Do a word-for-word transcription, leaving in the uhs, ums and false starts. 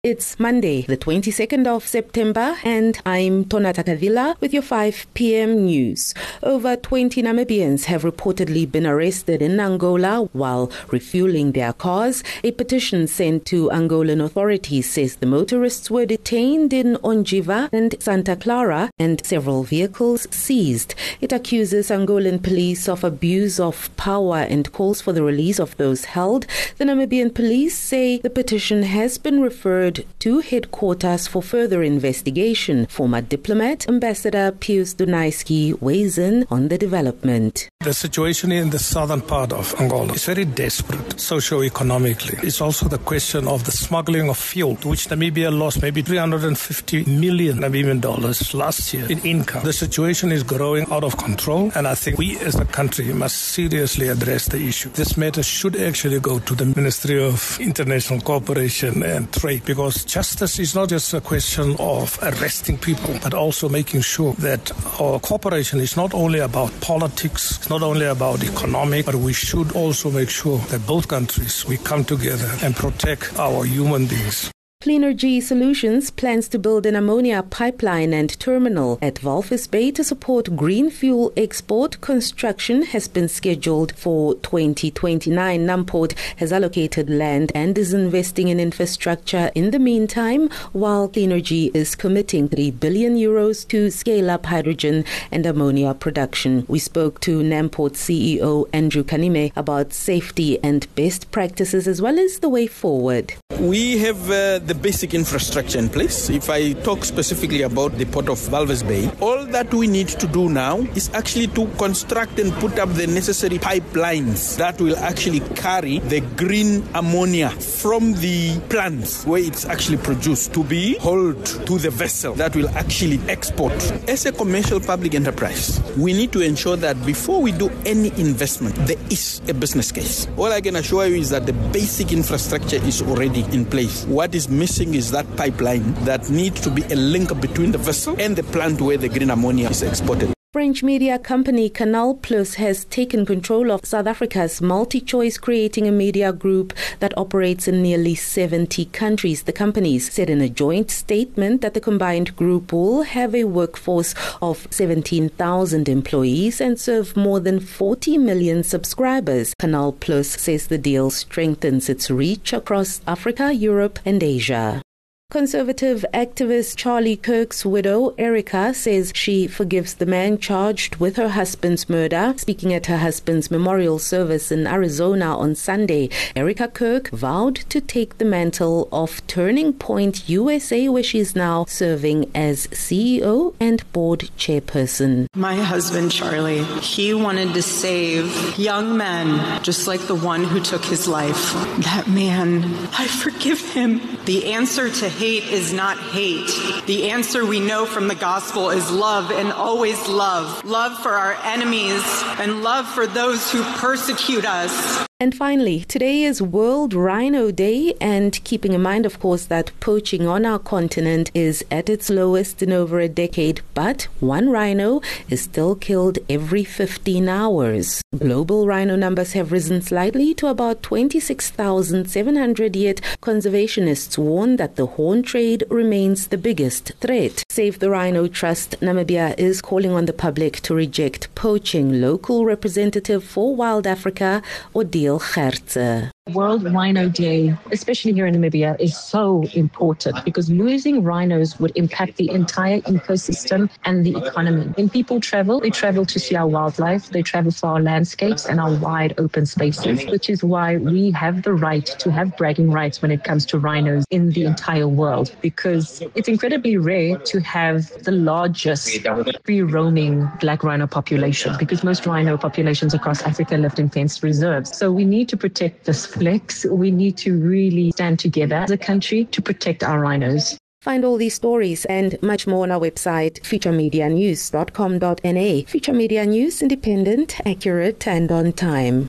It's Monday, the twenty-second of September, and I'm Tonata Kavila with your five p.m. news. Over twenty Namibians have reportedly been arrested in Angola while refueling their cars. A petition sent to Angolan authorities says the motorists were detained in Onjiva and Santa Clara and several vehicles seized. It accuses Angolan police of abuse of power and calls for the release of those held. The Namibian police say the petition has been referred to headquarters for further investigation. Former diplomat Ambassador Pius Dunaiski weighs in on the development. The situation in the southern part of Angola is very desperate socio-economically. It's also the question of the smuggling of fuel, to which Namibia lost maybe three hundred fifty million Namibian dollars last year in income. The situation is growing out of control, and I think we as a country must seriously address the issue. This matter should actually go to the Ministry of International Cooperation and Trade, because justice is not just a question of arresting people, but also making sure that our cooperation is not only about politics, it's not only about economic, but we should also make sure that both countries, we come together and protect our human beings. Cleanergy Solutions plans to build an ammonia pipeline and terminal at Walvis Bay to support green fuel export. Construction has been scheduled for twenty twenty-nine. Namport has allocated land and is investing in infrastructure in the meantime, while Cleanergy is committing three billion euros to scale up hydrogen and ammonia production. We spoke to Namport C E O Andrew Kanime about safety and best practices as well as the way forward. We have uh, the basic infrastructure in place. If I talk specifically about the port of Walvis Bay, all that we need to do now is actually to construct and put up the necessary pipelines that will actually carry the green ammonia from the plants where it's actually produced to be hauled to the vessel that will actually export. As a commercial public enterprise, we need to ensure that before we do any investment, there is a business case. All I can assure you is that the basic infrastructure is already in place. What is missing is that pipeline that needs to be a link between the vessel and the plant where the green ammonia is exported. French media company Canal Plus has taken control of South Africa's MultiChoice, creating a media group that operates in nearly seventy countries. The companies said in a joint statement that the combined group will have a workforce of seventeen thousand employees and serve more than forty million subscribers. Canal Plus says the deal strengthens its reach across Africa, Europe, and Asia. Conservative activist Charlie Kirk's widow, Erica, says she forgives the man charged with her husband's murder. Speaking at her husband's memorial service in Arizona on Sunday, Erica Kirk vowed to take the mantle of Turning Point U S A, where she is now serving as C E O and board chairperson. My husband, Charlie, he wanted to save young men just like the one who took his life. That man, I forgive him. The answer to hate is not hate. The answer we know from the gospel is love, and always love. Love for our enemies and love for those who persecute us. And finally, today is World Rhino Day, and keeping in mind, of course, that poaching on our continent is at its lowest in over a decade, but one rhino is still killed every fifteen hours. Global rhino numbers have risen slightly to about twenty-six thousand seven hundred, yet conservationists warn that the horn trade remains the biggest threat. Save the Rhino Trust Namibia is calling on the public to reject poaching. Local representative for Wild Africa, Odile Gertze. World Rhino Day, especially here in Namibia, is so important because losing rhinos would impact the entire ecosystem and the economy. When people travel, they travel to see our wildlife, they travel for our landscapes and our wide open spaces, which is why we have the right to have bragging rights when it comes to rhinos in the entire world, because it's incredibly rare to have the largest free-roaming black rhino population, because most rhino populations across Africa lived in fenced reserves. So we need to protect this flex. We need to really stand together as a country to protect our rhinos. Find all these stories and much more on our website, future media news dot com dot n a. Future Media News, independent, accurate, and on time.